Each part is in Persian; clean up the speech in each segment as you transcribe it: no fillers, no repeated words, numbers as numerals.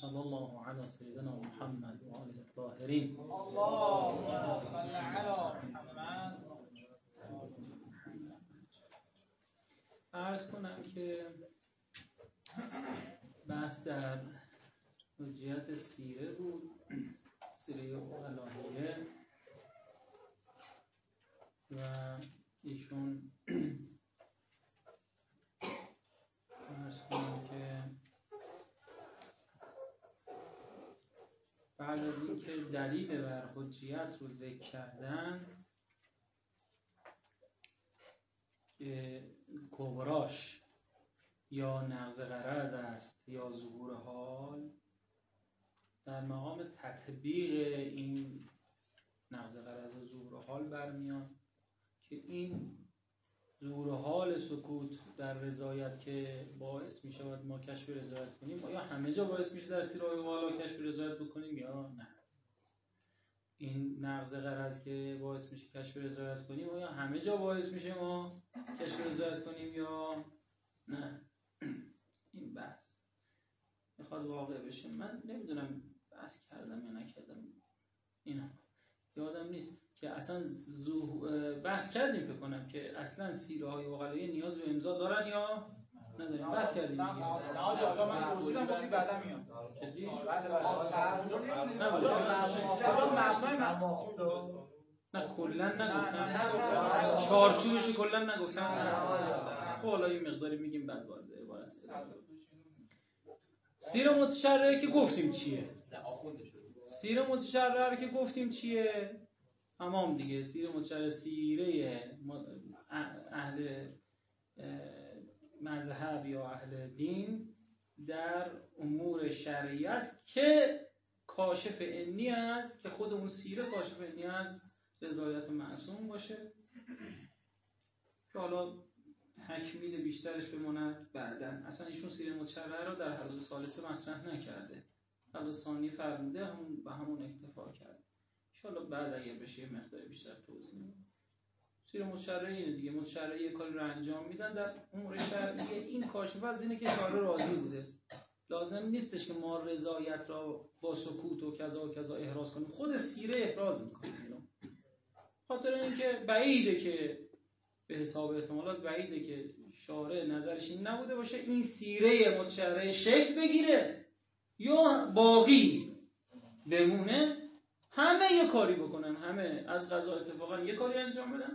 صلی الله علی سیدنا محمد و آله الطاهرین. اللهم صل علی محمد. عرض کنم که بحث در حجیت سیره بود، سیره الهیه، و ایشون عرض کنم که بعد از اینکه دلیل بر حجیت رو ذکر کردن که کبراش یا نقض غرض است یا ظهور حال، در مقام تطبیق این نقض غرض و ظهور حال برمیان که این ظهور حال سکوت در رضایت که باعث می شود ما کشف رضایت کنیم، آیا همه جا باعث می شود در سیره حالا کشف رضایت بکنیم یا نه؟ این نقض غرض که باعث میشه کشف رضایت کنیم، آیا همه جا باعث میشه ما کشف رضایت کنیم یا نه؟ این بحث میخواد واقع بشه. من نمیدونم بحث کردم یا نکردم، اینا یادم نیست که اصلا بحث کردیم فکر کنم که اصلا سیره های عقلایی نیاز به امضا دارن یا نداریم. بحث کردیم دیگه. نه آقا من پرسیدم گفتی بعدا میاد. نه کلا نگفتم، چارچوبش کلا نگفتم. خب حالا این مقداری میگیم بعد وارد عبارت. سیره متشرعه که گفتیم چیه؟ سیره متشرعه که گفتیم چیه؟ تمام دیگه. سیره متشرعه سیره اهل مذهب یا اهل دین در امور شرعی است که کاشف عنی است، که خود اون سیره کاشف عنی است رضایت معصوم باشه، که حالا تکمیل بیشترش بماند بعدن. اصلا ایشون سیره متشرعه رو در حلقه ثالثه مطرح نکرده، حلقه ثانی فرموده، همون به همون اکتفا کرده. ان شاءالله بعد اگه بشه مقدار بیشتر توضیح میدم. سیره متشرعه اینه دیگه، متشرعه یک کاری رو انجام میدن در امور شرعیه. این کاشف از اینه که شارع راضی بوده، لازم نیستش که ما رضایت را با سکوت و کذا و کذا احراز کنیم، خود سیره احراز میکنه اینو. خاطر اینکه بعیده که به حساب احتمالات بعیده که شارع نظرش این نبوده باشه این سیره متشرعه شکل بگیره یا باقی بمونه، همه یه کاری بکنن، همه از قضا اتفاقا یه کاری انجام بدن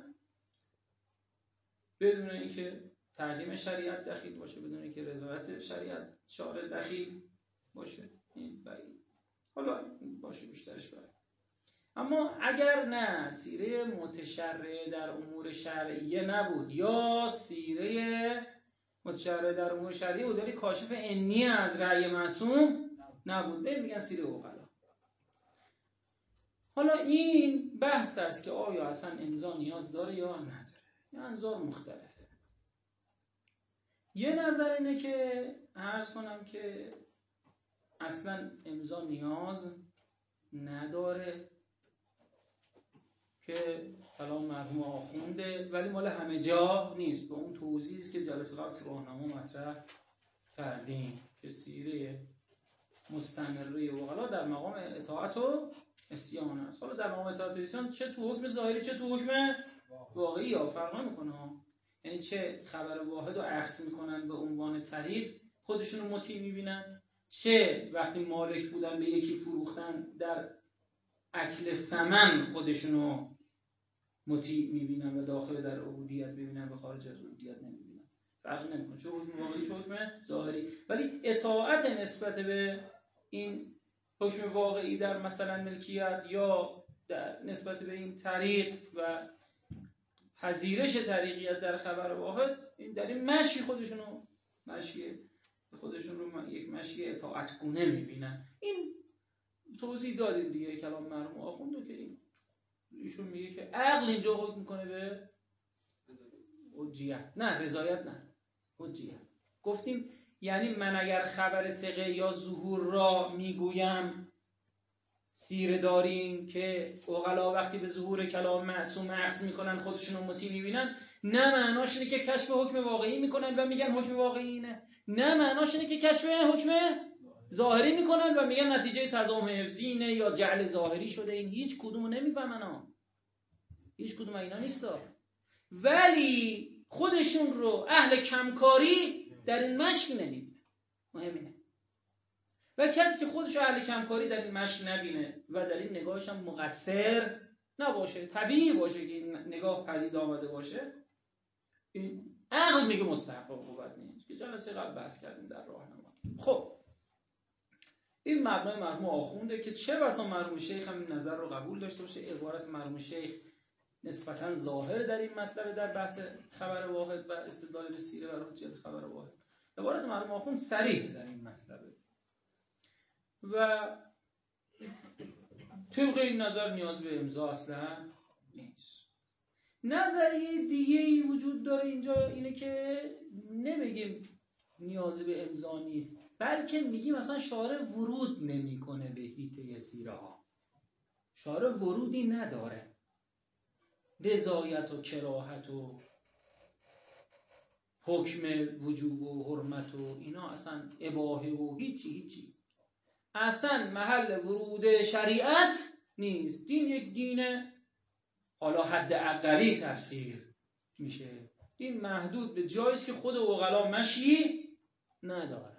بدون اینکه تعلیم شریعت دخیل باشه، بدون اینکه رضایت شریعت شارع دخیل باشه. این بعید. حالا باشه بیشترش بعید. اما اگر نه سیره متشرعه در امور شرعیه نبود یا سیره متشرعه در امور شرعیه بود ولی کاشف عنی از رأی معصوم نبود، به میگن سیره عقلا. حالا این بحث است که آیا اصلا امضا نیاز داره یا نداره. این انظار مختلفه. یه نظر اینه که عرض کنم که اصلا امضا نیاز نداره، که کلام مرحوم آخونده ولی مال همه جا نیست. به اون توضیحی است که جلسه قبل تو راهنما مطرح کردیم که سیره مستمره عقلا در مقام اطاعت و عصیان است. حالا در مقام اطاعت و عصیان چه تو حکم ظاهری چه تو حکم واقعی ها فرق نمیکنه. یعنی چه خبر واحد رو عکس میکنن به عنوان طریق خودشون رو مطیع میبینن، چه وقتی مالک بودن به یکی فروختن در اکل ثمن خودشون رو مطیع میبینن و داخل در عبودیت ببینن و خارج از عبودیت نمیبینن. فرق نمیکنه چه حکم واقعی چه حکم ظاهری. ولی اطاعت نسبت به این حکم واقعی در مثلا ملکیت یا در نسبت به این طریق و پذیرش طریقیت در خبر واحد، این در این مشی خودشونو یک مشی اطاعت گونه میبینن. این توضیح دادیم دیگه کلام مرحوم آخوندو که ایشون میگه که عقل اینجا حکم میکنه به حجیت، نه رضایت، نه حجیت. گفتیم یعنی من اگر خبر ثقه یا ظهور را میگویم سیره داریم که عقلا وقتی به ظهور کلام معصوم عکس میکنن خودشون رو مطیع میبینن، نه معناش اینه که کشف حکم واقعی میکنن و میگن حکم واقعی اینه، نه معناش اینه که کشف حکم ظاهری میکنن و میگن نتیجه تضامن حفظی اینه یا جعل ظاهری شده. این هیچ کدومو نمیفهمن ها، هیچ کدوم اینا نیستا. ولی خودشون رو اهل کمکاری در این مشق نمیبینه. مهم اینه. و کسی که خودش اهل کمکاری در این مشق نبینه و در این نگاهش هم مقصر نباشه، طبیعی باشه که این نگاه پدید آمده باشه، این عقل میگه مستحق عقوبت نیست که جلسه قبل بحث کردیم در راهنما. خب این مبنای مرحوم آخونده که چه بسا مرحوم شیخ هم این نظر رو قبول داشته باشه. عبارت مرحوم شیخ نسبتاً ظاهر در این مطلب در بحث خبر واحد و استدلال به سیره و حجیت خبر واحد. عبارت مرحوم آخوند صریح در این مطلبه و طبق این نظر نیاز به امضا اصلا نیست. نظریه دیگه‌ای وجود داره اینجا، اینه که نمیگیم نیاز به امضا نیست، بلکه میگیم مثلا شارع ورود نمیکنه به حیطه سیره ها، شارع ورودی نداره، رضایت و کراهت و حکم وجوب و حرمت و اینا اصلا اباحه و هیچی اصلا محل ورود شریعت نیست. دین یک دین حالا حد اقلی تفسیر میشه، دین محدود به جایی است که خود عقلا مشی نداره.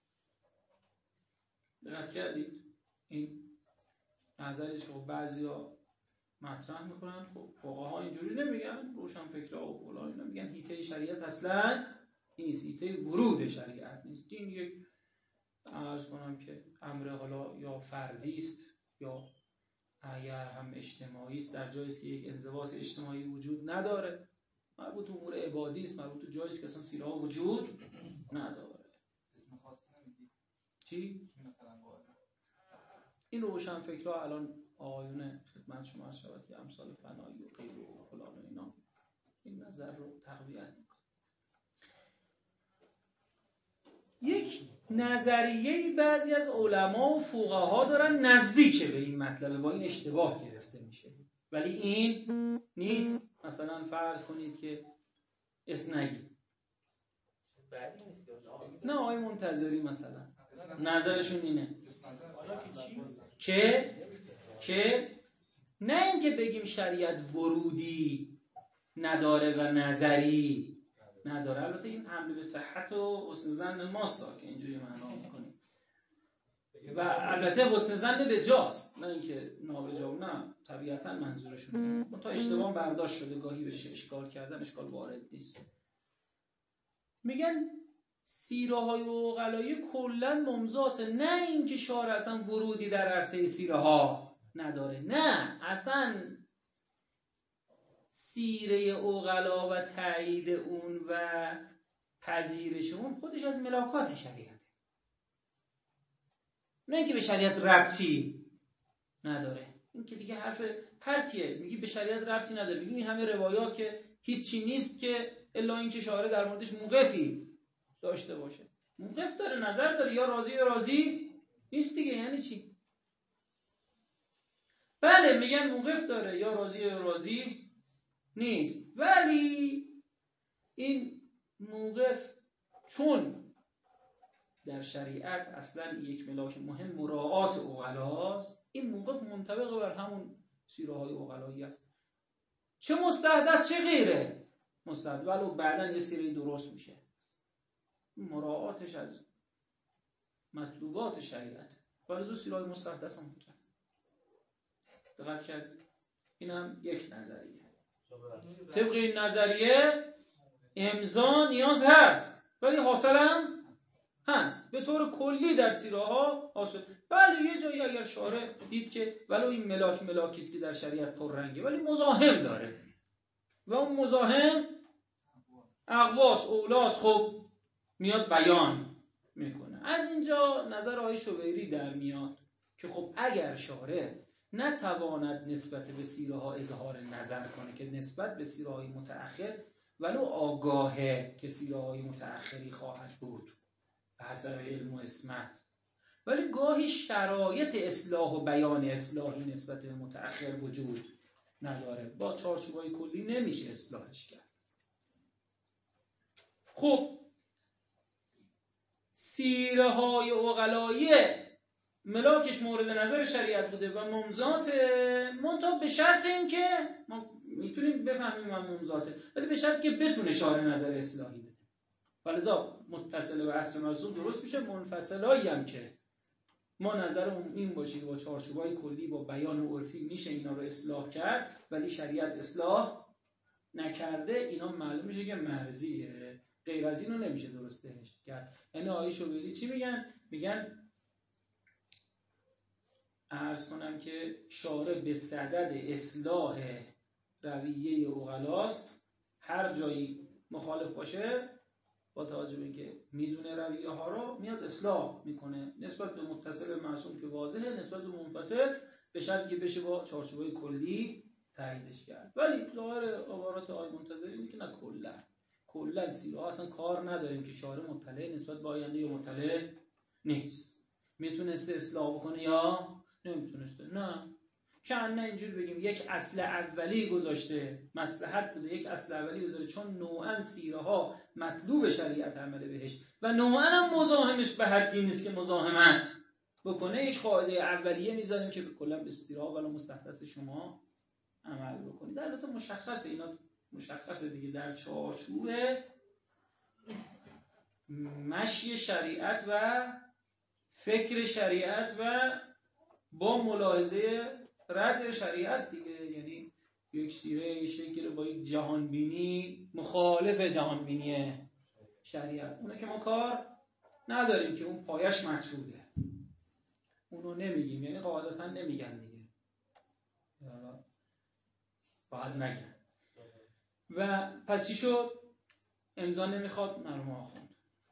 دقت کردید؟ این نظری که بعضیا مطرح میکنن، خب فقها اینجوری نمیگن، روشن فکرها و فلان اینا میگن حیطه شریعت اصلا نیست، حیطه ورود شریعت نیست. دین یک عرض کنم که امر حالا یا فردی است یا اگر هم اجتماعی است، در جایی است که یک انضباط اجتماعی وجود نداره، مربوط به امور عبادی است، مربوط به جایی است که اصلا سیره ها وجود نداره. اسم خاصی نمیدی؟ چی؟ مثلا این روشن فکرها الان آقایون خدمت شما از شود که امثال فنایی و غیر و فلان و اینا این نظر رو تقویت میکنه. یک نظریه بعضی از علما و فقها دارن نزدیک به این مطلب، با این اشتباه گرفته میشه، ولی این نیست. مثلا فرض کنید که اسنگی نه آقای منتظری مثلا نظرشون اینه که نه اینکه بگیم شریعت ورودی نداره و نظری نداره، البته این حمله به صحت و حسن ظن ماست که اینجوری معنا میکنیم و البته حسن ظن به جاست، نه اینکه نابجا، نه طبیعتا منظورشون تا اشتباه برداشت شده، گاهی بشه اشکال کردن، اشکال وارد نیست. میگن سیره های عقلایی کلا ممزات، نه اینکه شارع اصلا ورودی در عرصه سیره ها نداره، نه اصلا سیره عقلا و تایید اون و پذیرش اون خودش از ملاکات شریعت، نه اینکه به شریعت ربطی نداره. این که دیگه حرف پرتیه، میگی به شریعت ربطی نداره، میگی این همه روایات که هیچی نیست که الا اینکه شارع در موردش موقفی داشته باشه. موقف داره، نظر داره، یا راضی یا راضی نیست دیگه. یعنی چی؟ بله میگن موقف داره، یا راضی یا راضی نیست، ولی این موقف چون در شریعت اصلا یک ملاک مهم مراعات عقلاست، این موقف منطبق بر همون سیره های عقلایی است، چه مستحدث چه غیره مستحدث، ولو بعدن یه سیره درست میشه، مراعاتش از مطلوبات شریعت. ولی سیره های مستحدث هم میتونه. دقت کرد؟ این هم یک نظریه. طبق این نظریه امضا نیاز هست، ولی حاصل هم هست به طور کلی در سیره ها حاصل. بله یه جایی اگر شارع دید که ولو این ملاکیست که در شریعت پررنگه ولی مزاحم داره و اون مزاحم اقواس اولاس، خب میاد بیان میکنه. از اینجا نظر آقای شویری در میاد که خب اگر شارع نتواند نسبت به سیره ها اظهار نظر کنه که نسبت به سیره های متأخر ولو آگاهه که سیره های متأخری خواهد بود به حسب علم و اسمت، ولی گاهی شرایط اصلاح و بیان اصلاحی نسبت به متأخر وجود نداره، با چارچوبای کلی نمیشه اصلاحش کرد. خب سیره های عقلایی ملاکش مورد نظر شریعت بوده و ممزات منتها به شرط این که ما میتونیم بفهمیم ممزاته، ولی به شرط که بتونه شارع نظر اصلاحی بده. ولذا متصل به اصل مرسوم درست میشه، منفصلایی هم که ما نظرمون این باشه با چارچوبای کلی با بیان عرفی میشه اینا رو اصلاح کرد، ولی شریعت اصلاح نکرده، اینا معلوم میشه که مرضیه، غیر از اینو نمیشه درستش کرد. یعنی آیه شوبری چی میگن؟ میگن عرض کنم که شارع به صدد اصلاح رویه عقلاست، هر جایی مخالف باشه با توجه به اینکه میدونه رویه ها رو میاد اصلاح میکنه، نسبت به متصل معصوم که واضحه، نسبت به منفصل به شرطی که بشه با چارچوبای کلی تاییدش کرد. ولی ظاهر عبارات آیه منتظری اینه که نه کلا سیره ها اصلا کار نداریم که شارع مطلع نسبت به آینده یا مطلع نیست، میتونسته اصلاح بکنه یا نمیتونسته. نه نه اینجوری بگیم یک اصل اولی گذاشته، مصلحت بوده یک اصل اولی گذاشته، چون نوعا سیره ها مطلوب شریعت عمل بهش و نوعا هم مزاحمش به حدی نیست که مزاحمت بکنه، یک قاعده اولیه میذاریم که کلا به سیره ها ولی مستحدث شما عمل بکنید. البته مشخصه، اینا مشخصه دیگه در چارچوب مشی شریعت و فکر شریعت و با ملاحظه رد شریعت دیگه. یعنی یک سیره شکل با یک جهانبینی مخالف جهانبینی شریعت، اونه که ما کار نداریم که اون پایش مطروده، اونو نمیگیم، یعنی قاعدتا نمیگن دیگه، باید نگن. و پس چی شد؟ امضا نمیخواد مرحوم آخوند،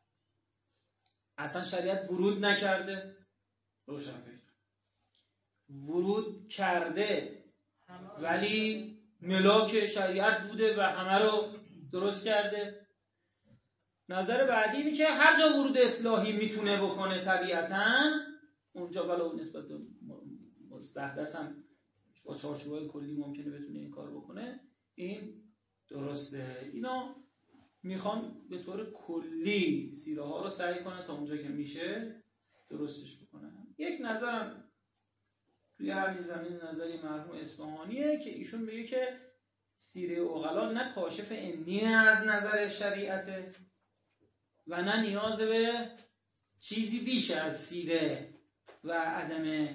اصلا شریعت ورود نکرده، روشن فکر ورود کرده ولی ملاک شریعت بوده و همه رو درست کرده. نظر بعدی اینه که هر جا ورود اصلاحی میتونه بکنه طبیعتاً اونجا ولو نسبت به مستحدث هم با چارچوبای کلی ممکنه بتونه این کار بکنه، این درسته. اینا میخوان به طور کلی سیره ها رو سعی کنن تا اونجا که میشه درستش بکنن. یک نظرم توی هر زمین نظری مرحوم اصفهانیه که ایشون میگه که سیره عقلا نه کاشف عنی از نظر شریعته و نه نیاز به چیزی بیش از سیره و عدم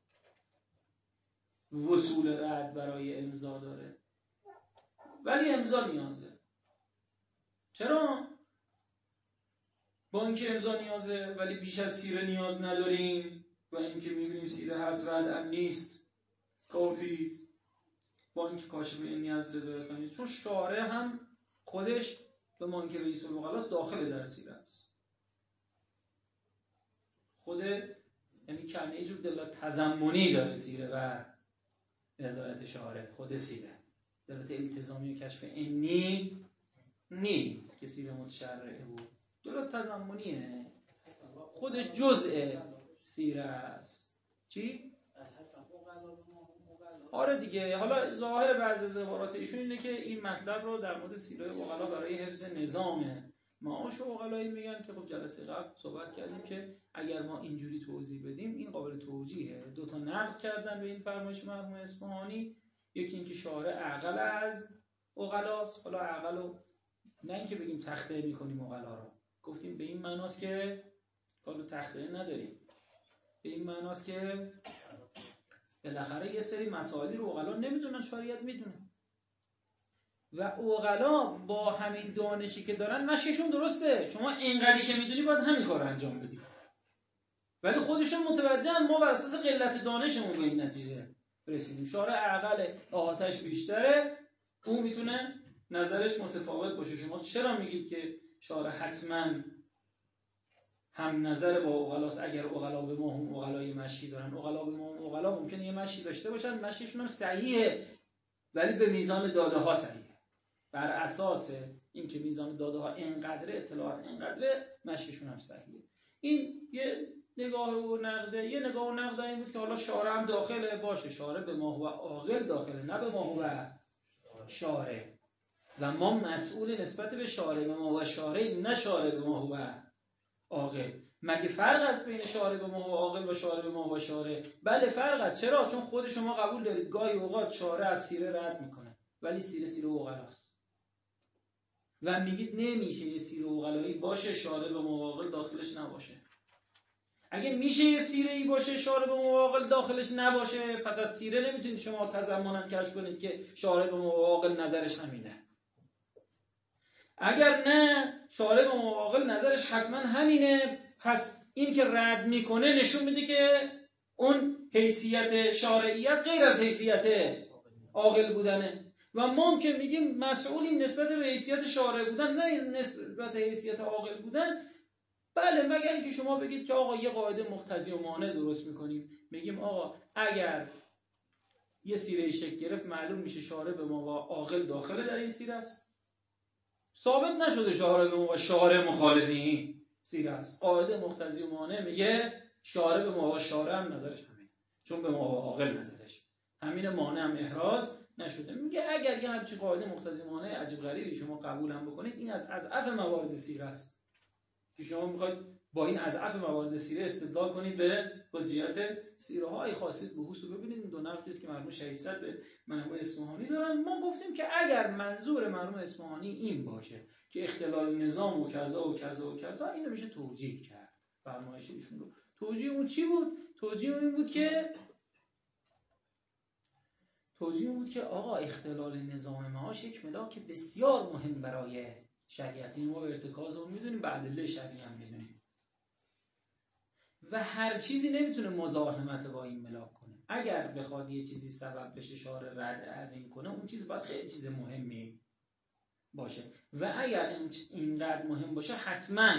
وصول رد برای امضا داره، ولی امضا نیازه. چرا؟ با اینکه امضا نیازه ولی بیش از سیره نیاز نداریم و اینکه میبینیم سیره هست رد هم نیست، کافیست. با اینکه کاشف عنی از رضایت نیست، چون شارع هم خودش به منکر رئیس الوغلاست داخل در سیره است. خود یعنی کنه یه جور دلالت تضمنی داره سیره و رضایت شارع، خود سیره دلالت التزامی و کشف عنی نیست که سیره متشرعه بود، دلالت تضمنیه، خودش جزء سیره است. چی؟ آره دیگه. حالا ظاهر بعضی از عبارات ایشون اینه که این مطلب رو در مورد سیره عقلا برای حفظ نظام معاش عقلایی میگن که خب جلسه قبل صحبت کردیم که اگر ما اینجوری توضیح بدیم این قابل توجیهه. دو تا نقد کردن به این فرمایش مرحوم اصفهانی، یکی اینکه شارع اعقل از عقلاست. حالا اعقل نه اینکه بگیم تخطئه میکنیم عقلا رو، گفتیم به این معناست که حالا تخطئه نداریم، به این معناست که بالاخره یه سری مسائلی رو عقلا نمیدونن، شریعت میدونه و عقلا با همین دانشی که دارن مشیشون درسته، شما اینقدری که میدونی باید همین کار رو انجام بدی، ولی خودشون متوجهن ما بر اساس قلت دانشمون به این نتیجه رسیدیم. شارع اعقل آتش بیشتره، اون میتونه نظرش متفاوت باشه. شما چرا میگید که شارع حتما هم نظر با عقلاست اگر عقلا به ما هم عقلای مشی دارن؟ عقلا به ما هم عقلا ممکنه یه مشی داشته باشن، مشیشون هم صحیحه ولی به میزان داده ها صحیحه، بر اساس اینکه میزان داده ها اینقدره، اطلاعات اینقدره، مشیشون هم صحیحه. این یه نگاه و نقده. یه نگاه و نقده این بود که حالا شارع هم داخله باشه، شارع به ما هو عاقل داخله نه به ما هو شارع، و ما مسئول نسبت به شارع به ما هو شارع نه شارع به ما هو عاقل. مگه فرق است بین شارب ما و عاقل و شارب ما و شارع؟ بله فرق است. چرا؟ چون خود شما قبول دارید گاهی اوقات شارع از سیره رد میکنه ولی سیره عقلاست و میگید نمیشه یه سیره عقلایی باشه شارب ما و عاقل داخلش نباشه. اگه میشه یه سیره‌ای باشه شارب ما و عاقل داخلش نباشه، پس از سیره نمیتونید شما تضمنا کشف کنید که شارب ما و عاقل نظرش همینه. اگر نه شارب ما و عاقل نظرش حتما همینه، پس این که رد میکنه نشون میده که اون حیثیت شارعیت غیر از حیثیت عاقل بودنه و ما که میگیم مسئولیم نسبت به حیثیت شارع بودن نه نسبت به حیثیت عاقل بودن. بله مگر اینکه شما بگید که آقا یه قاعده مقتضی و مانع درست میکنیم، میگیم آقا اگر یه سیره شکل گرفت معلوم میشه شارب ما و عاقل داخل در این سیره است. ثابت نشده شارب ما و شارع مخالف این سیره است. قاعده مقتضی و مانع میگه شارب ما و شارع هم نظرش همینه، چون به ما و عاقل نظرش همین، مانع هم احراز نشده. میگه اگر یه همچین قاعده مقتضی و مانع عجیب غریبی شما قبول هم بکنید، این از اضعف موارد سیره است که شما میخواید با این اضعف موارد سیره استدلال کنید به حجیت سیره های خاصیت بحوث رو. ببینید این دو نقدی است که مرحوم شهید صدر به مرحوم اصفهانی دارن. ما گفتیم که اگر منظور مرحوم اصفهانی این باشه که اختلال نظام و کذا و کذا و کذا، اینو میشه توجیه کرد. فرمایش ایشون رو توجیه اون چی بود؟ توجیه این بود که آقا اختلال نظام معاش یک ملاک بسیار مهم برای شریعت. این ما به ارتکاز رو میدونیم، به ادله شرعی هم میدونیم و هر چیزی نمیتونه مزاحمت با این ملاک کنه. اگر بخواد یه چیزی سبب بشه شارع رد از این کنه، اون چیز باید خیلی چیز مهمی باشه و اگر اینقدر مهم باشه حتما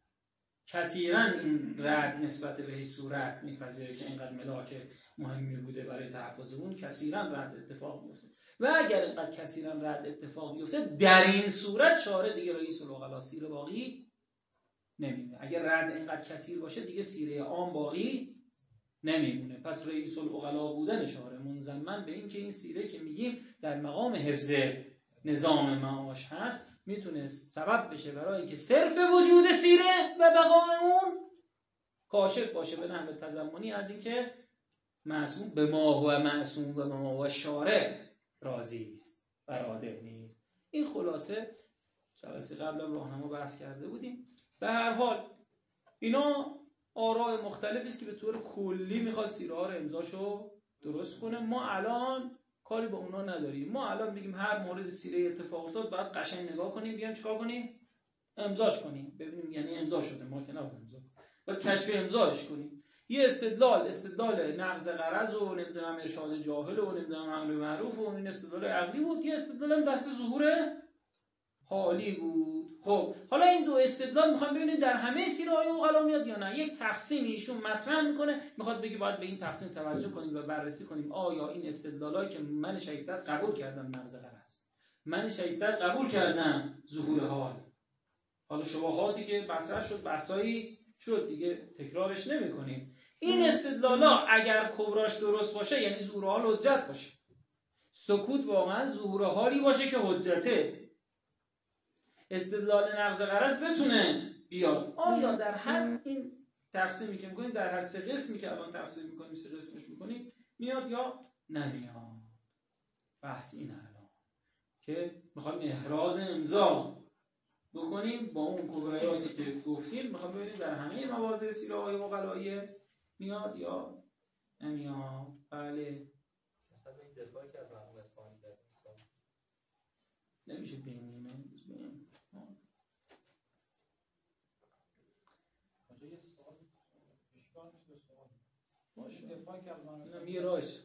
کثیرا این رد نسبت به صورت میپذیره که اینقدر ملاک مهمی بوده برای تحفظ اون، کثیرا رد اتفاق میفته و اگر اینقدر کثیرا رد اتفاق بیفته در این صورت شارع دیگه رئیس العقلا سیره باقی نمیمونه. اگر رد اینقدر کثیر باشه دیگه سیره عام باقی نمیمونه. پس رئیس العقلا بودن شارع منضمن به این که این سیره که میگیم در مقام حفظ نظام معاش هست میتونه سبب بشه برای که صرف وجود سیره و بقای اون کاشف باشه به نحو تضمنی از این که معصوم به ما و معصوم و به ما و شارع راضی است و راضی نیست. این خلاصه جلسه قبل راهنما بحث کرده بودیم. به هر حال اینا آراء مختلفی است که به طور کلی میخواد سیره ها رو امضاشو درست کنه. ما الان کاری با اونا نداریم. ما الان میگیم هر مورد سیره اتفاق افتاد باید قشنگ نگاه کنیم، بیایم چیکار کنیم؟ امضاش کنیم، ببینیم یعنی امضا شده، ما که نباید امضا باید کشف امضاش کنیم. یه استدلال نقض غرض و نمیدونم ارشاد جاهل و نمیدونم امر معروف و این استدلال عقلی بود. یه استدلال بحث ظهور حالی بود. خب حالا این دو استدلال میخوام ببینیم در همه سیره های عقلا میاد یا نه. یک تقسیم ایشون مطرح میکنه، میخواد بگه باید به این تقسیم توجه کنیم و بررسی کنیم آیا این استدلالایی که من 600 قبول کردم نقض غرض، من 600 قبول کردم ظهور حال، حالا شبهاتی که مطرح شد بحثایی شد دیگه تکرارش نمیکنیم. این استدلالا اگر کبراش درست باشه یعنی ظهور حال حجت باشه، سکوت واقعا ظهور حالی باشه که حجته، استدلال نقض غرض بتونه بیاد. آیا در هر این تقسیمی که میکنیم، در هر سه قسمی که الان تقسیم میکنیم، سه قسمش میکنیم، میاد یا نمیاد؟ بحث این الان که میخوایم احراز امضا بکنیم با اون کبرایاتی که گفتیم، میخوایم ببینیم در همه مواضع سیره های عقلایی میاد یا نمیاد. بله مثلا این دفاعی که از مرحوم اصفهانی کرد نمیشه بینیم. یه سوال اشکال نیست به سوال باشه. دفاع کردن یه راش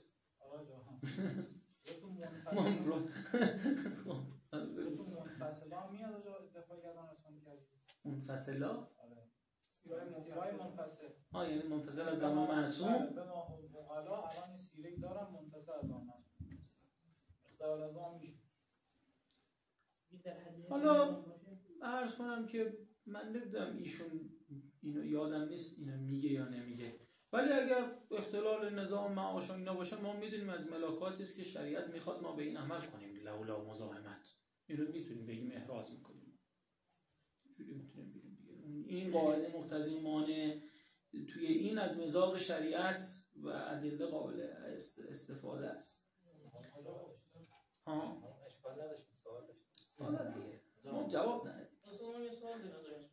منفصلا میاد دفاع کردن رسانی کردی منفصلا؟ آره سیرای منفصل یعنی منفصل از زمان معصوم. به ما عقلا الان سیره دارن منفصل از زمان معصوم اختلال از زمان میشه. حالا عرض کنم که من نمیدونم ایشون اینو یادم نیست اینو میگه یا نمیگه، ولی اگر اختلال نظام معاش و اینا باشه ما میدونیم از ملاکاتی است که شریعت میخواد ما به این عمل کنیم. لولا مزاحمت اینو میتونیم بگیم احراز میکنیم. چجوری میتونیم بگیم دیگه این قاعده مقتضی مانع توی این از مزاق شریعت و ادله قابل استفاده است. ها اشکال نداشت سوال داشت. حالا دیگه ما جواب ندادیم. اصلا یه سوال دارم.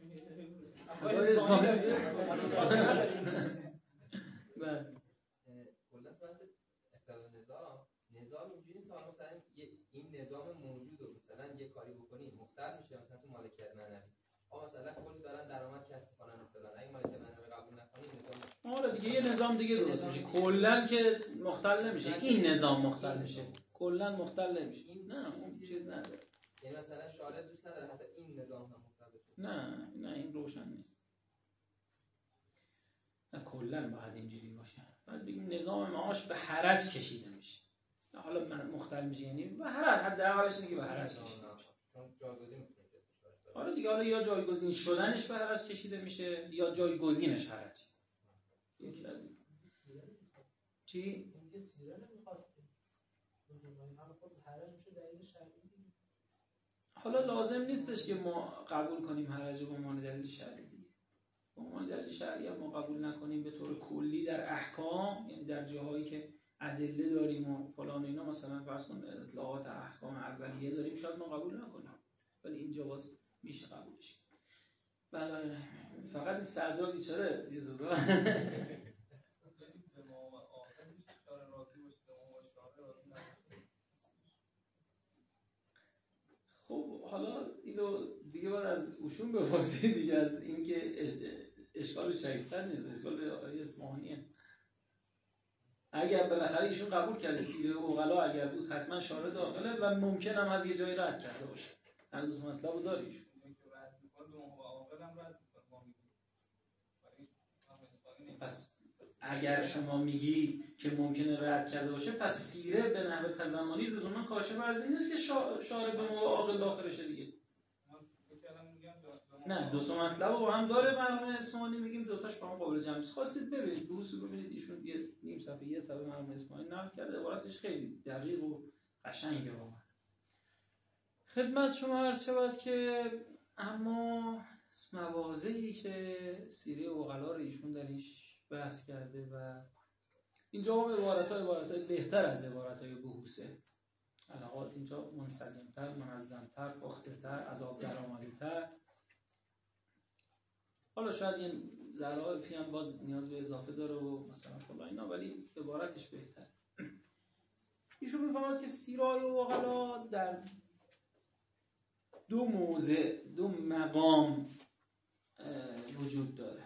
بله. کلا بحث اختلاف نظام اینجوری نیست که مثلا این نظام موجود رو مثلا یه کاری بکنی مختل میشه، مثلا تو مالکیت معنوی مثلا کلی دارن درآمد کسب میکنن و فلان، اگه مالکیت معنوی قبول نکنی نظام آره دیگه یه نظام دیگه درست میشه. کلا که مختل نمیشه، این نظام مختل میشه، کلا مختل نمیشه. نه اون چیز نداره. یعنی مثلا شارع دوست نداره حتی این نظام هم مختل بشه. نه این روشن نیست. نه کلا باید اینجوری باشه. بعد بگیم نظام معاش به حرج کشیده میشه. حالا من مختل میشه یعنی به حرج، حداقلش اینه که به حرج کشیده میشه. چون جایگزین میشه. آره دیگه، حالا یا جایگزین شدنش به حرج کشیده میشه یا جایگزینش حرج. یکی از این. چی؟ اینکه سیره نمیخواد لزوما حالا خود حرج میشه دلیل شرعی. حالا لازم نیستش که ما قبول کنیم حرج به عنوان دلیل شرعی دیگه. به عنوان دلیل شرعی هم ما قبول نکنیم به طور کلی در احکام، یعنی در جاهایی که ادله داریم و فلان اینا، مثلا فرض کن اطلاعات احکام اولیه داریم، شاید ما قبول نکنیم، ولی اینجا باز میشه قبولش. بله فقط این صدرا بیچاره چیزو داره. خب حالا اینو دیگه باید از اوشون بپرسید دیگه، از اینکه اشکالش شایسته نیست، اشکال به آقای اصفهانیه. اگر بالاخره ایشون قبول کرده سیره اوغلا اگر بود حتما شارع داخله و ممکن هم از یه جایی رد کرده باشه. هنوز مطلبو داره ایشون. پس اگر شما میگی که ممکنه رد کرده باشه، پس سیره به نحو تزمانی لزوما کاشف از این نیست که شارع به عاقل داخلشه دیگه. نه دو تا مطلب با هم داره مرحوم اصفهانی، میگیم دوتاش با هم قابل جمع است. خواستید ببینید بحث ببینید ایشون یه نیم صفحه یه صفحه مرحوم اصفهانی نقل کرده، عبارتش خیلی دقیق و قشنگه واقعا. خدمت شما عرض شود که اما مواضعی که سیره اوغلا رو ایشون درش بحث کرده و اینجا هم عبارت‌های بهتر از عبارت‌های بحوثه، علاقات اینجا منسجم‌تر، منظم‌تر، پخته‌تر، عذاب درآمدی‌تر. حالا شاید این ظرافی هم باز نیاز به اضافه داره و مثلا فلان اینا، ولی عبارتش بهتر. ایشون می‌فهمد که سیره اوغلا در دو موضع، دو مقام وجود داره.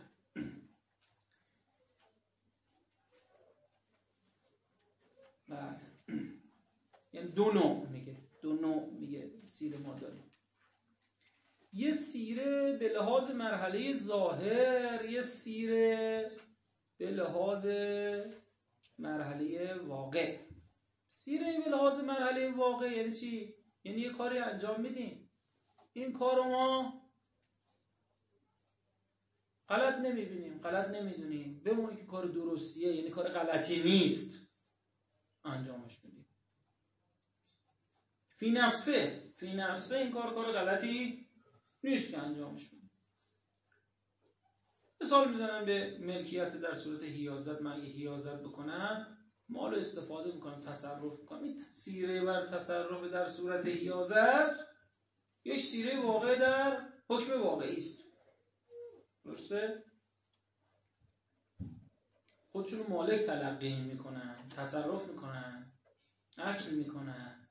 بله یعنی دو نوع میگه سیره ما داریم. یه سیره به لحاظ مرحله ظاهر، یه سیره به لحاظ مرحله واقع. سیره به لحاظ مرحله واقع یعنی چی؟ یعنی یه کاری انجام میدیم، این کارو ما غلط نمیبینیم، غلط نمیدونیم، بمونه که کار درستیه، یعنی کار غلطی نیست، انجامش میدیم. فی نفسه این کار غلطی نیست که انجامش میدیم. مثال میزنم به ملکیت در صورت حیازت. من اگه حیازت بکنم، مال استفاده میکنم، تصرف میکنم، این سیره بر تصرف در صورت حیازت یک سیره واقع در حکم واقعی است. درسته؟ خودشونو مالک تلقی میکنن، تصرف میکنن، اکل میکنن.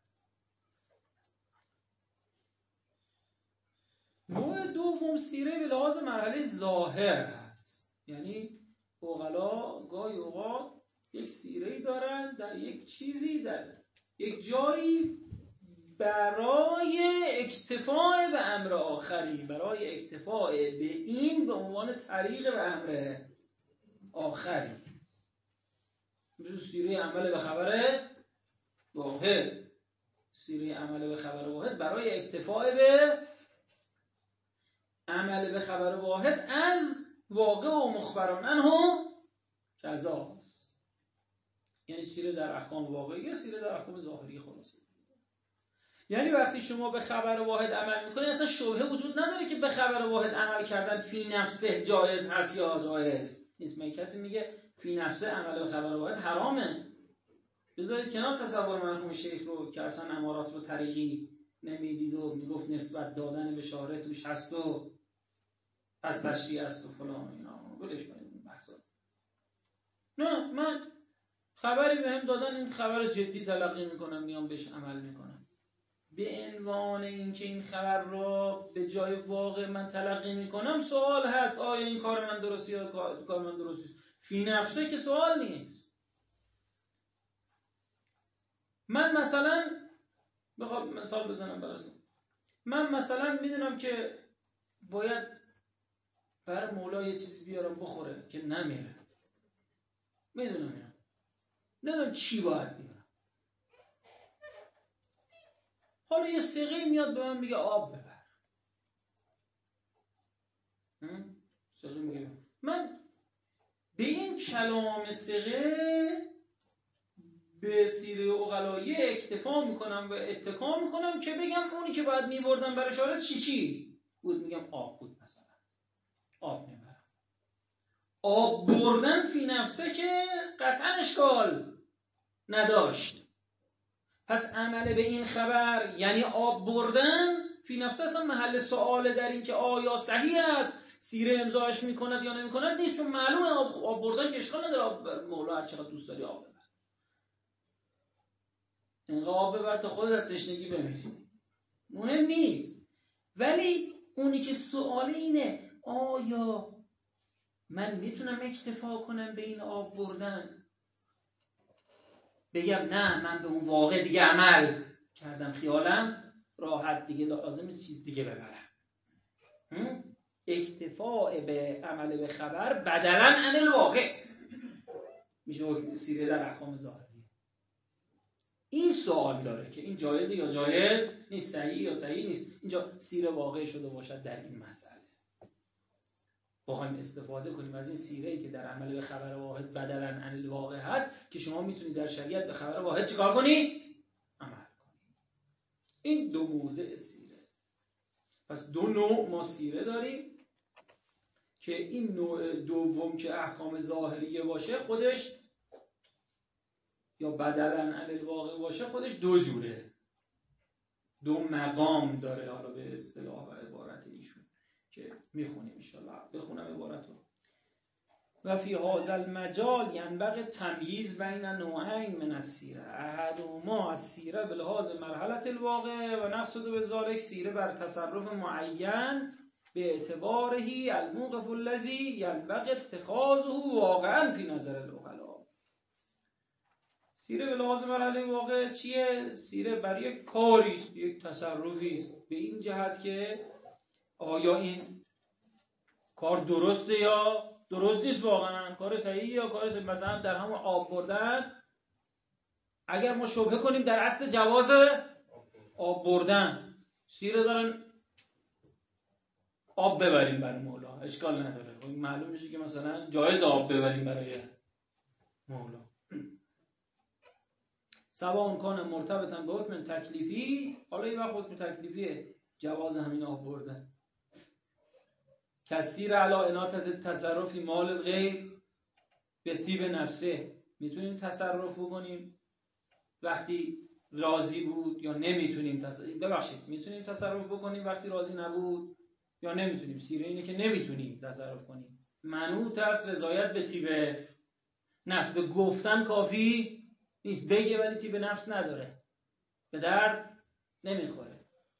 نوع دوم سیره به لحاظ مرحله ظاهر هست. یعنی اوغلا گاهی اوقات یک سیره‌ای دارن در یک چیزی، در یک جایی، برای اکتفاء به امر آخری، برای اکتفاء به این به عنوان طریق به امر آخری. مثل سیره عمل به خبر واحد. سیره عمل به خبر واحد برای اکتفاء به عمل به خبر واحد از واقع و مخبران عنه کذاست. یعنی سیره در احکام واقعی، سیره در احکام ظاهری خلاصه. یعنی وقتی شما به خبر واحد عمل میکنید اصلا شبهه وجود نداره که به خبر واحد عمل کردن فی نفسه جایز هست یا جایز نیست. من کسی میگه فی نفسه عمل به خبر واحد حرامه، بذارید کنار تصور مرحوم شیخ رو که اصلا امارات رو طریقی نمیدید و میگفت نسبت دادن به شارع توش هست و پس تشریع است و فلان اینا، بلش کنید این بحثا. نه، من خبری بهم دادن، این خبر جدی تلقی میکنم، میام بهش عمل میکنم. به عنوان اینکه این خبر را به جای واقع من تلقی میکنم سوال هست آیا این کار من درستی یا کار من درست نیست. فی نفسه که سوال نیست. من مثلا بخوام مثال بزنم براتون، من مثلا میدونم که باید برای مولا یه چیزی بیارم بخوره که نمیره، میدونم اینا، نمیدونم چی باید بیارم. حالا یه صیغه میاد به من میگه آب ببر، صیغه میگه، من به این کلام صیغه به سیره عقلایی اکتفا میکنم و اتکا میکنم که بگم اونی که باید میبردم برای شارع چی بود، میگم آب بود، مثلا آب میبرم. آب بردن فی نفسه که قطعا اشکال نداشت، پس عمل به این خبر یعنی آب بردن فی نفسه اصلا محل سؤال در این که آیا صحیح است سیره امضاش میکند یا نمیکند نیست، چون معلومه آب بردن که اشکال نداره، مولا هر چقدر دوست داری آب ببر، اینقدر آب ببر تا خودت از تشنگی بمیری، مهم نیست. ولی اونی که سؤال اینه آیا من میتونم اکتفا کنم به این آب بردن، بگم نه من به اون واقع دیگه عمل کردم، خیالم راحت دیگه لازم نیست چیز دیگه ببرم. اکتفاء به عمل به خبر بدلاً عن الواقع میشه سیره در احکام ظاهری. این سوال داره که این جایزه یا جایز نیست، صحیح یا صحیح نیست. اینجا سیره واقع شده باشد در این مسئله. بخوایم استفاده کنیم از این سیره‌ای که در عمل به خبر واحد بدلاً عن الواقع هست که شما میتونید در شریعت به خبر واحد چیکار کنی؟ عمل کنی. این دو موضع سیره. پس دو نوع ما سیره داریم که این نوع دوم که احکام ظاهریه باشه خودش یا بدلاً عن الواقع باشه خودش دو جوره، دو مقام داره. حالا به اصطلاح و عبارت ایشون که میخونیم ان شاء الله، بخونم عبارت رو. و فی هذا المجال ینبغی تمییز بین نوعین من السیره، احدهما السیره به لحاظ مرحله الواقع و نقصد به ذلک سیره بر تصرف معین به اعتباره الموقف الذی ینبغی اتخاذه واقعا فی نظر العقلاء. سیره به لحاظ مرحله واقع چیه؟ سیره برای یک کاری است، یک تصرفی است، به این جهت که آیا این کار درسته یا درست نیست، واقعا کار صحیحی یا کار صحیح. مثلا در همون آب بردن اگر ما شبهه کنیم در اصل جواز آب بردن، سیره دارن آب ببریم برای مولا، اشکال نداره، معلوم میشه که مثلا جایز آب ببریم برای مولا. سواء کان مرتبطا به حکم تکلیفی، حالا این وقت حکم تکلیفیه جواز همین آب بردن، کثیر علی اناطت تصرفی مال الغیر به طیب نفسه، میتونیم تصرف بکنیم وقتی راضی بود یا نمیتونیم میتونیم تصرف بکنیم وقتی راضی نبود یا نمیتونیم. سیره اینه که نمیتونیم تصرف کنیم، منوط است رضایت به طیب نفس. به گفتن کافی نیست، بگه ولی طیب نفس نداره، به درد نمیخوره.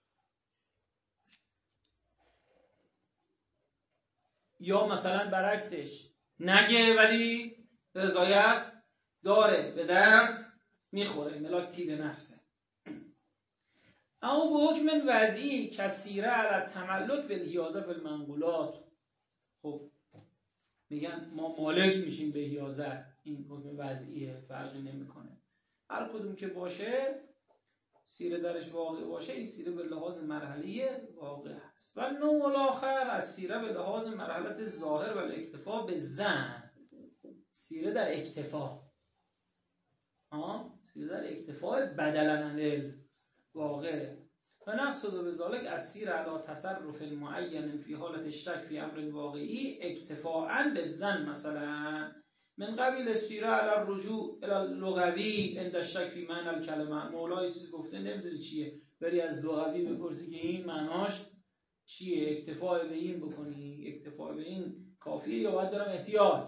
یا مثلا برعکسش نگه ولی رضایت داره، به درد میخوره، ملاک طیب نفسه. اما به حکم وضعی کثیره علی تملک بالحیازه بالمنقولات، خب میگن ما مالک میشیم به حیازت، این حکم وضعیه، فرقی نمیکنه هر کدوم که باشه، سیره درش واقع باشه، این سیره به لحاظ مرحلی واقع هست. و نوع الاخر از سیره به لحاظ مرحلت ظاهر و الاکتفا به ظن، سیره در اکتفا، سیره در اکتفا بدلاً عن واقع و نقصد به ذلك السیر علی تصرف المعین فی حالت الشک فی امر واقعی اکتفاء بالظن مثلا من قبیل السیر علی الرجوع الی اللغوی عند الشک فی معنی الکلمه. مولای چیزی گفته نمیدونی چیه، بری از لغوی بپرسی که این معناش چیه، اکتفاء به این بکنی، اکتفاء به این کافیه یا باید دارم احتیاط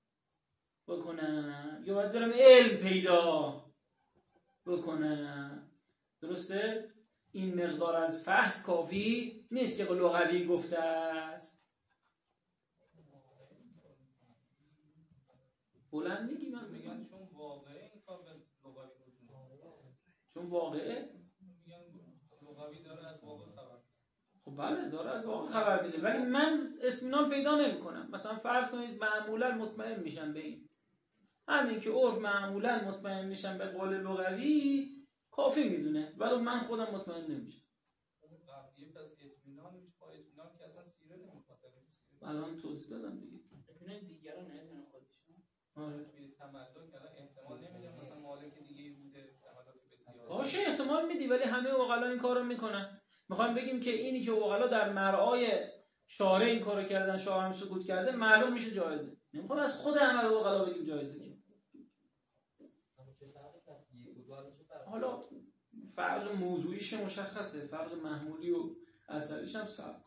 بکنم یا باید دارم علم پیدا بکنم. درسته؟ این مقدار از فحص کافی نیست که لغوی گفته است. بلند میگی من میگن چون واقعه این کار به لغوی وجود نداره. چون واقعه میگن لغوی داره از واقع خبر. خب بله داره از واقع خبر میده، ولی من اطمینان پیدا نمیکنم. مثلا فرض کنید معمولا مطمئن میشن به این، همین که عرف معمولا مطمئن میشن به قول لغوی کافی میدونه، ولی من خودم مطمئن نمیشم. قبلیه پس اطمینان میشه، با اطمینان که اصلا سیره نمیخواد. الان توضیح دادم دیگه. اطمینان دیگران نه خودشون. آره توی تملک الان احتمال نمیدیم مثلا مالک دیگه بوده تملک به دیار. باشه احتمال میدی، ولی همه عقلا این کارو میکنن. میخوام بگیم که اینی که عقلا در مرعای شارع این کارو کردن، شارع هم سکوت کرده، معلوم میشه جایزه. نمیخوام از خود عمل عقلا بگیم جایزه که. حالا فرق موضوعیش مشخصه، فرق محمولی و اثریش هم صعب.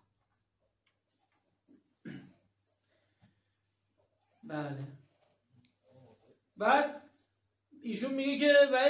بله. بعد ایشون میگه که و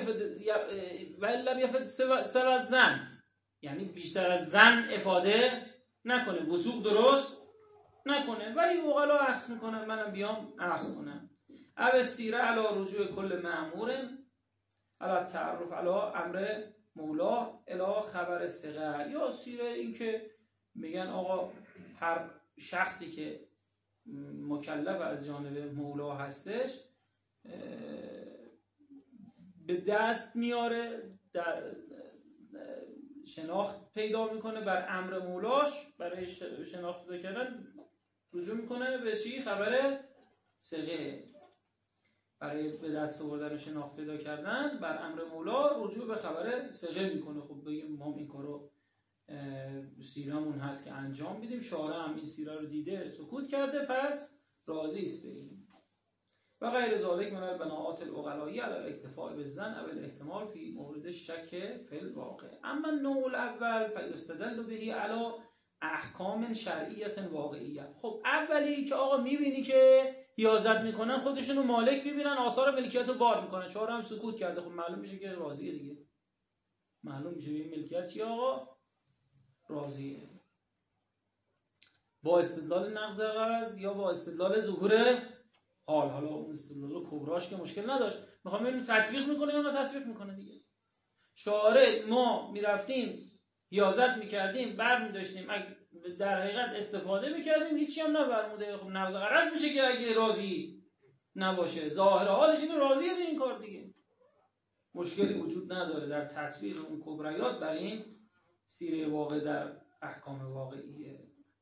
لم یفد سوى الظن، یعنی بیشتر از ظن افاده نکنه، وثوق درست نکنه، ولی عقلا عکس میکنن، منم بیام عکس کنم. او السیره علی رجوع کل مأمور علی تعرف علی امر مولا الی خبر ثقه، یا سیره این که میگن آقا هر شخصی که مکلف از جانب مولا هستش به دست میاره، در شناخت پیدا میکنه بر امر مولاش، برای شناخت پیدا کردن رجوع میکنه به چی؟ خبر ثقه. برای به دست آوردن شناخت پیدا کردن بر امر مولا رجوع به خبر ثقه میکنه. خب بگیم ما این کارو سیرمون هست که انجام بدیم، شارع هم این سیره رو دیده سکوت کرده، پس راضی است به این. و غیر ذالک من البناءات العقلایی علی الاکتفاء بالظن او الاحتمال فی مورد شک فی الواقع. اما النوع الاول فیستدل به علی احکام شرعیه واقعیه. خب اولی که آقا میبینی که حیازت میکنن، خودشونو مالک میبینن، آثار ملکیت رو بار میکنن، شارع هم سکوت کرده، خب معلوم میشه که راضیه دیگه. معلوم میشه این ملکیت چیه آقا؟ راضیه. با استدلال نقض قرض یا با استدلال ظهور حالا اون استدلال کبراش که مشکل نداشت، میخوام ببینیم تطبیق میکنه یا نه تطبیق میکنه دیگه. شارع ما میرفتیم حیازت میکردیم، بر میداشتیم، در حقیقت استفاده میکردیم، هیچی هم نفرموده. خب نقض قرض میشه که اگه راضی نباشه، ظاهر حالش اینه راضیه به این کار دیگه، مشکلی وجود نداره در تطبیق اون کبریات برای این سیره واقع در احکام واقعیه.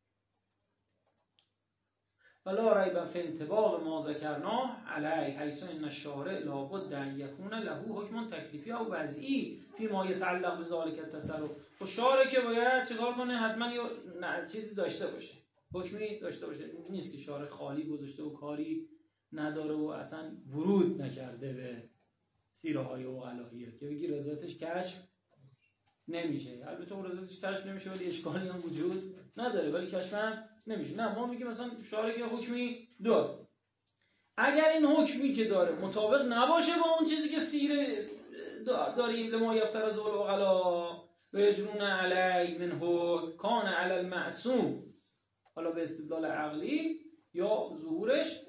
ولا ریب فی انطباق ما ذکرناه علیه حیث ان الشارع لابد ان یکون له حکم تکلیفی او وضعی فی ما یتعلق بذلک التصرف. و شارع که باید چیکار کنه؟ حتما یه چیزی داشته باشه، حکمی داشته باشه. نیست که شارع خالی گذاشته و کاری نداره و اصلا ورود نکرده به سیره های عقلاییه که بگی رضایتش کشف نمیشه. البته اون رضایتش کشف نمیشه ولی اشکالی هم وجود نداره، ولی کشف نمیشه. نه، ما میگیم مثلا شارع که حکمی داره، اگر این حکمی که داره مطابق نباشه با اون چیزی که سیره داریم لما یفترض العقلا و یجرون علی منه کان علی المعصوم، حالا به استدلال عقلی یا ظهورش،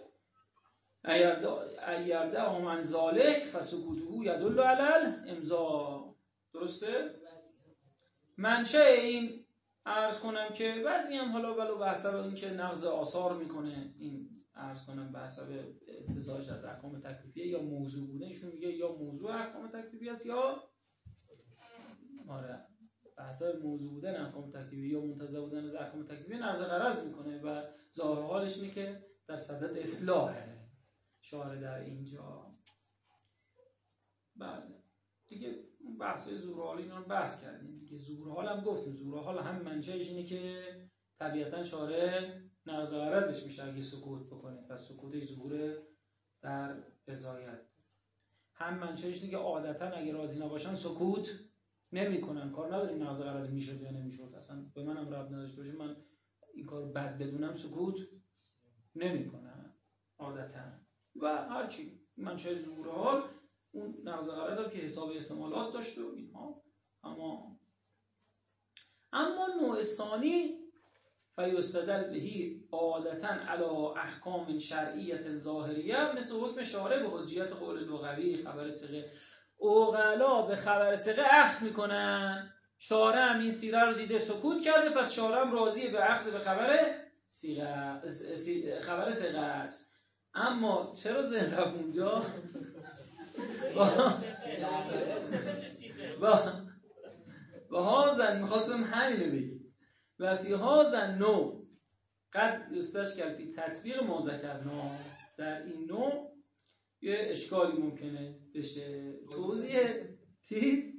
ایرده من ذالک فسکوته یدل علی الامضا. درسته؟ منشأ این عرض کنم که بعضی هم حالا ولو به حسب این که نقض آثار میکنه، این عرض کنم به حسب انتزاعش از احکام تکلیفیه یا موضوع بوده، ایشون میگه یا موضوع احکام تکلیفی است یا آره به حسب موضوع بودن احکام تکلیفی یا منتزع بودن از احکام تکلیفی نقض قرض میکنه و ظاهر حالش اینه که در صدد اصلاحه شارع در اینجا. بله دیگه بحث ظهورحال اینا رو بحث کردیم دیگه. ظهورحال هم گفتیم، ظهورحال هم منشأش اینه که طبیعتاً شارع نقض غرضش میشه اگه سکوت بکنه، پس سکوتش ظهور در رضایت. هم منشأش اینه که عادتاً اگه راضی نباشن سکوت نمیکنن، کار نداریم نقض غرض میشد یا نمیشد، اصلا به منم ربط نداشته باشه، من این کار بد بدونم سکوت نمیکنن عادتاً. و هرچی منشأ ظهورحال اون نقض غرض هم که حساب احتمالات داشت و اینها. اما نوع ثانی فیستدل بهی عادتاً علی احکام شرعیه ظاهریه مثل حکم شارع به حجیت قول لغوی خبر صیغه. عقلا به خبر صیغه اخذ میکنن، شارع هم این سیره رو دیده سکوت کرده، پس شارع هم راضیه به اخذ به خبر صیغه است. اما چرا ذهن رفت اونجا؟ و هازن میخواستم همینو بگیم. و فی هازن نوع قد یستشکل فی تطبیق ما ذکرنا، در این نوع یه اشکالی ممکنه بشه. توضیح چی؟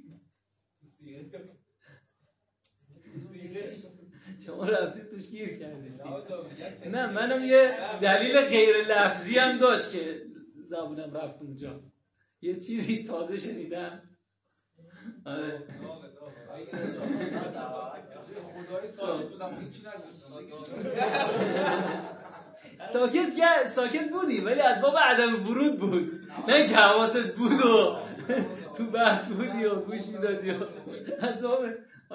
شما رفتید توش گیر کردید. نه منم یه دلیل غیر لفظی هم داشت که زبونم رفت اونجا، یه چیزی تازه شنیدم. آره خدای ساکت بودم هیچی نگفتم. ساکت بودی ولی از باب عدم ورود بود، نه که حواست بود و تو بحث بودی و گوش میدادی و از باب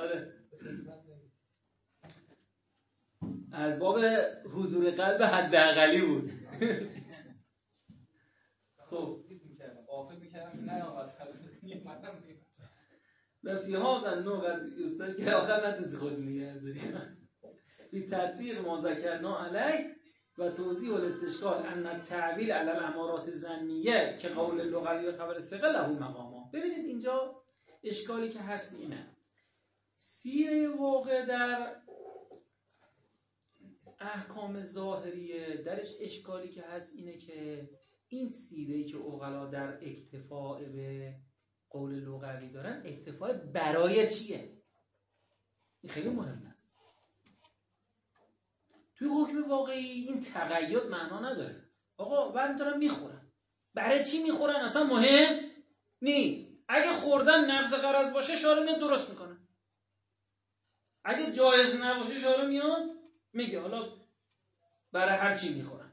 از باب حضور قلب حداقلی بود. خب و فی هذا النوع قد یستشکل که آخر ندازی خود میگه بی تطبیق ما ذکرنا علیه و توضیح و الاستشکال ان التعویل علی الامارات ظنیه که قول لغوی و خبر ثقه له مقاما. ببینید اینجا اشکالی که هست اینه، سیره واقع در احکام ظاهریه درش اشکالی که هست اینه که این سیره‌ای که عقلا در اکتفاء به قول لغوی دارن، اکتفاء برای چیه؟ این خیلی مهمه. توی حکم واقعی این تقید معنا نداره. آقا من دارم میخورم، برای چی میخورن اصلا مهم نیست. اگه خوردن نقض غرض باشه شارع میاد درست میکنه، اگه جایز نباشه شارع میاد میگه حالا برای هر چی میخورن.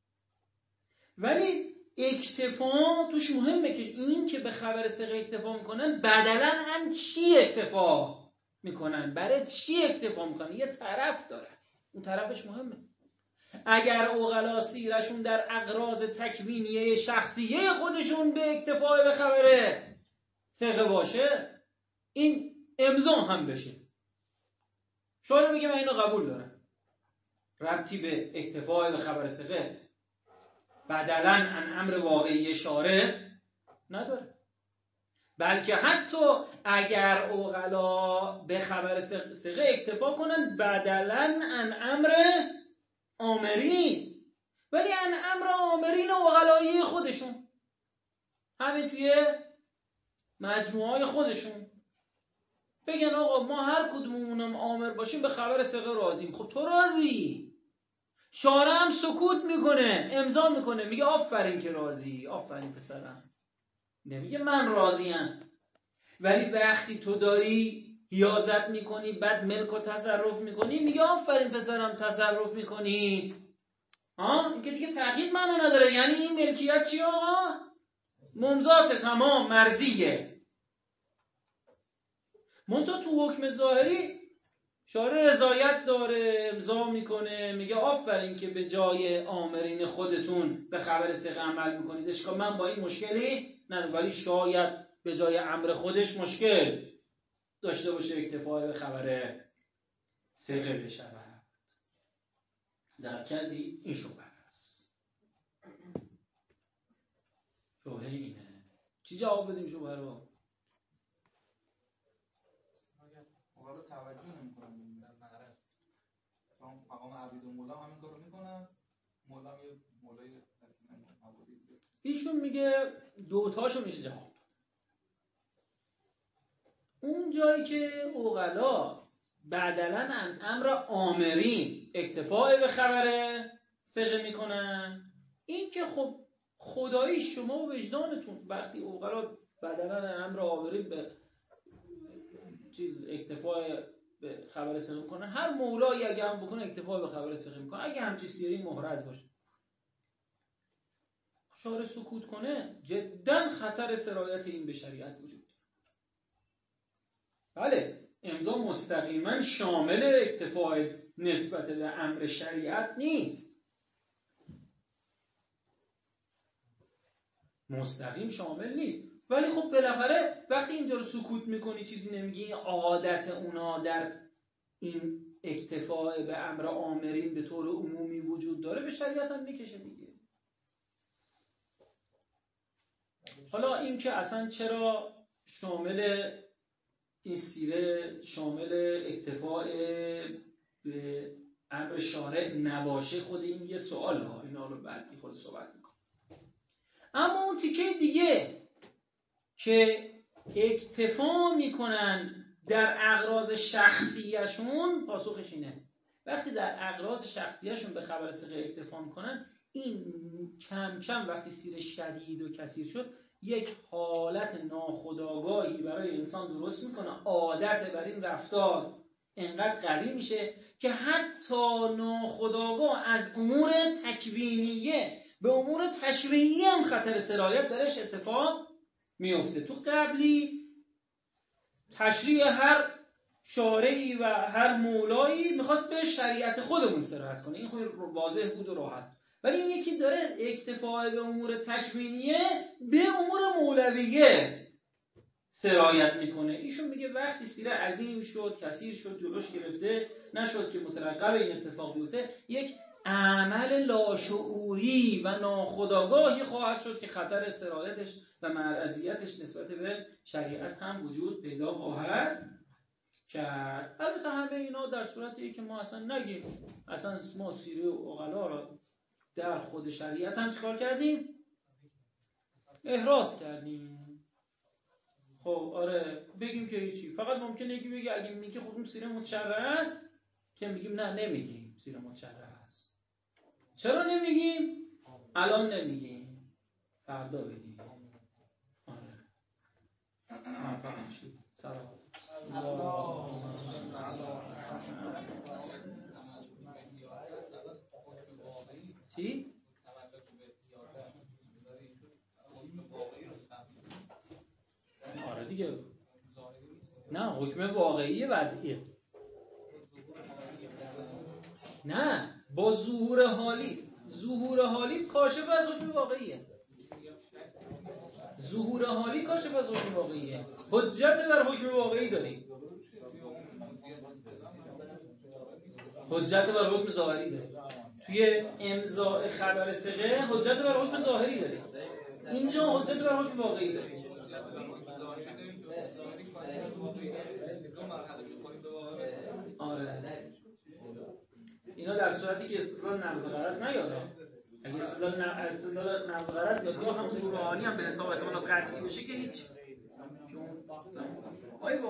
ولی اکتفا توش مهمه که این که به خبر ثقه اکتفا میکنن بدلا هم چی اکتفا میکنن، برای چی اکتفا میکنن، یه طرف داره، اون طرفش مهمه. اگر عقلا سیرشون در اغراض تکوینیه شخصیه خودشون به اکتفا به خبر ثقه باشه، این امضا هم بشه، شارع میگه من اینو قبول دارم، ربطی به اکتفا به خبر ثقه بدلاً عن امر واقعی شارع نداره. بلکه حتی اگر عقلا به خبر ثقه اکتفا کنن بدلاً عن امر آمرین، ولی عن امر آمرین عقلایی خودشون، همین توی مجموعه های خودشون بگن آقا ما هر کدومونم آمر باشیم به خبر ثقه راضیم. خب تو راضی، شارع هم سکوت میکنه، امضا میکنه، میگه آفرین که راضی، آفرین پسرم، نمیگه من راضیم. ولی وقتی تو داری حیازت میکنی بعد ملک و تصرف میکنی میگه آفرین پسرم تصرف میکنی. این که دیگه تقیید معنی نداره، یعنی این ملکیت چیه آقا؟ ممضات تمام مرضیه. منتها تو حکم ظاهری شارع رضایت داره، امضا میکنه، میگه آفرین که به جای آمرین خودتون به خبر ثقه عمل میکنید. اشکال من با این مشکلی ندارم، ولی شاید به جای امر خودش مشکل داشته باشه اکتفا به خبر ثقه بشه. دقت کردی؟ این شبهه است. شبهه اینه. چی جواب بدیم شبهه رو؟ موقع رو توجه نمی‌کنن. مقام عبید و مولا همین کارو میکنن. مولا یه مولای ایشون میگه دوتاشو میشه جواب. اون جایی که عقلا بدلاً امر آمرین اکتفاء به خبر ثقه میکنن، این که خب خدایی شما و وجدانتون وقتی عقلا بدلاً امر آمرین به چیز اکتفاء به خبر ثقه میکنن، هر مولایی اگه هم بکنه اکتفاء به خبر ثقه میکنه، اگه همچین سیری محرز باشه شارع سکوت کنه، جدا خطر سرایت این به شریعت وجود داره. بله امضا مستقیما شامل اکتفاء نسبت به امر شریعت نیست، مستقیم شامل نیست، ولی خب بالاخره وقتی اینجا رو سکوت میکنی چیزی نمیگی، عادت اونا در این اکتفاء به امر آمرین به طور عمومی وجود داره، به شریعت هم میکشه دیگه. حالا این که اصلا چرا شامل این سیره شامل اکتفاء به امر شارع نباشه، خود این یه سوال ها، اینا رو بعد خود صحبت میکنم. اما اون تیکه دیگه که اکتفا میکنن در اغراض شخصیشون، پاسخش اینه وقتی در اغراض شخصیشون به خبر ثقه اکتفا میکنن، این کم کم وقتی سیر شدید و کثیر شد یک حالت ناخودآگاهی برای انسان درست میکنه، عادت بر این رفتار انقدر قوی میشه که حتی ناخودآگاه از امور تکوینیه به امور تشریعی هم خطر سرایت درش اتفاق میفته. تو قبلی تشریع هر شارعی و هر مولایی میخواست به شریعت خودمون سرایت کنه، این خیلی واضح بود و راحت، ولی این یکی داره اکتفاء به امور تکوینیه به امور مولویه سرایت میکنه. ایشون میگه وقتی سیره عظیم شد، کثیر شد، جلوش گرفته نشد که مترقب این اتفاق بیفته، یک عمل لاشعوری و ناخودآگاهی خواهد شد که خطر سرایتش و مرعزیتش نسبت به شریعت هم وجود پیدا خواهد کرد. البته همه اینا در صورتی که ما اصلا نگیم اصلا ما سیره و عقلا را در خود شریعت هم چیکار کردیم؟ احراز کردیم. خب آره بگیم که هیچی، فقط ممکنه یکی بگه اگه میگه خودمون سیره متشرعه است که میگیم نه نمیگیم سیره متشرعه است. چرا نمیگیم؟ الان نمیگیم، فردا بگیم. آره موفق باشید. سلام. چی؟ آره دیگه، نه حکم واقعی وضعیه، نه با ظهور حالی کاشف از حکم واقعیه، ظهور حالی کاشف از حکم واقعیه، حجت بر حکم واقعی داری، حجت بر حکم ظاهری داری. توی امضاء خبر ثقه حجت بر حکم ظاهری داری، اینجا حجت بر حکم واقعی داری. آره اینا در صورتی که استدلال نقض غرض نیاد. اگه استدلال نقض غرض بیاد یا هم ظهور حالی هم به حساب احتمال قطعی بشه که هیچ